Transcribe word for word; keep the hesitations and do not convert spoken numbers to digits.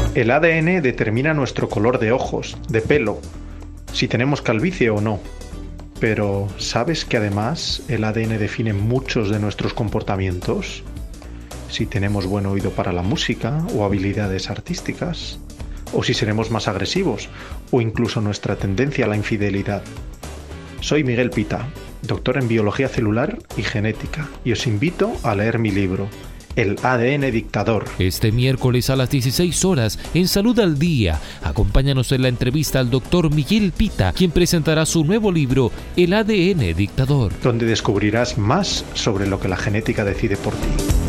El A D N determina nuestro color de ojos, de pelo, si tenemos calvicie o no. Pero, ¿sabes que además el A D N define muchos de nuestros comportamientos? Si tenemos buen oído para la música o habilidades artísticas, o si seremos más agresivos, o incluso nuestra tendencia a la infidelidad. Soy Miguel Pita, doctor en biología celular y genética, y os invito a leer mi libro, El A D N Dictador. Este miércoles a las dieciséis horas, en Salud al Día, acompáñanos en la entrevista al doctor Miguel Pita, quien presentará su nuevo libro, El A D N Dictador, donde descubrirás más sobre lo que la genética decide por ti.